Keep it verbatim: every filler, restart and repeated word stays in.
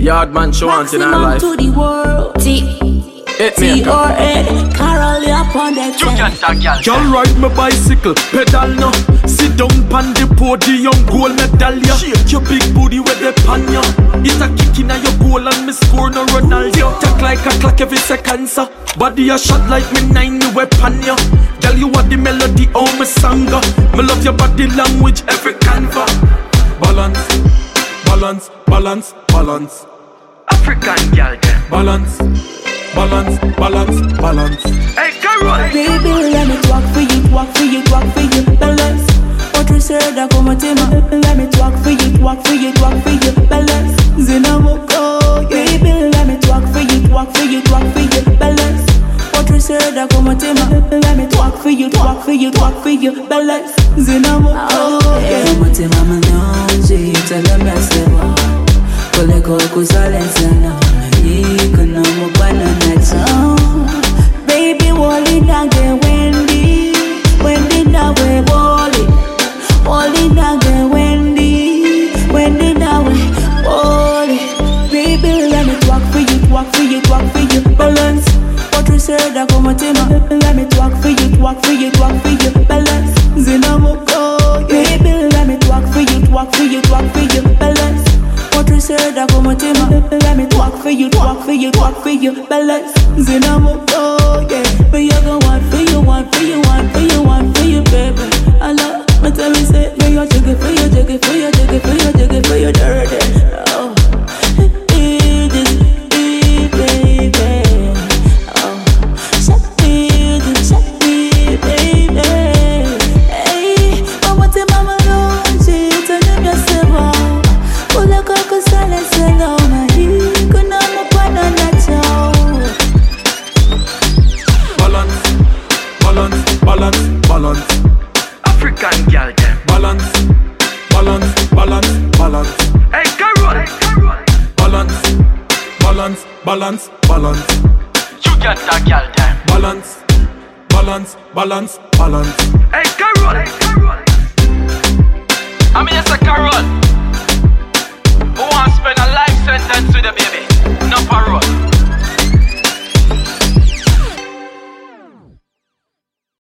Yard man show on in our life. To the world. T. T or Ed. Carol up on that track. Y'all ride my bicycle, pedal no. Sit down pan the podium, gold medal ya. Shake your big booty with the pan ya. It's a kick in your goal and me score no Ronaldo. Talk like a clock every second sir. Body a shot like me nine me weapon ya. Girl you are the melody of my song. Me love your body language every canva. Balance, balance, balance, balance. African girl them. Balance, balance, balance, balance. Hey, Carol. Baby, let me talk for you, talk for you, talk for you, balance. What you said, I come to me. Let me talk for you, talk for you, talk for you, balance. Zinamoko, baby, let me talk for you, talk for you, talk for you, balance. What you said, I come to me. Let me talk for you, talk for you, talk for you, balance. Zinamoko, yeah. Mutima manonji, tell me I say wow. Kole koko salensana, ikona mubana na chao. Baby, wally nage Wendy, Wendy nawe wally, wally nage Wendy, Wendy nawe wally. Baby, let me talk for you, talk for you, talk for you, balance. What you said, I come to me. Let me talk for you, talk for you, talk for you, balance. Zinamoko, baby, let me talk for you, talk for you, talk for you, balance. What you said, I come to me. Let me talk for you, talk for you, talk for you, balance. Zinamoko, yeah. But you go want for you, want for you, want for you, want for you, baby. I love, me tell me say, me you jiggy for you, jiggy for you, jiggy for you, jiggy for you, dirty. Oh, it is, it, baby. Oh, shut it, shut it, baby. Hey, but what the mama know, she tell them yourself. Kula koko sale selo mahi, kuna mapana na chao. Balance, balance, balance, balance. African girl them. Balance, balance, balance, balance. Hey, Carol. Hey, Carol. Balance, balance, balance, balance. You got that girl them. Balance, balance, balance, balance. Hey, Carol. Hey, Carol. I mean, it's a Carol. Who wants to spend a life sentence with a baby? No parole.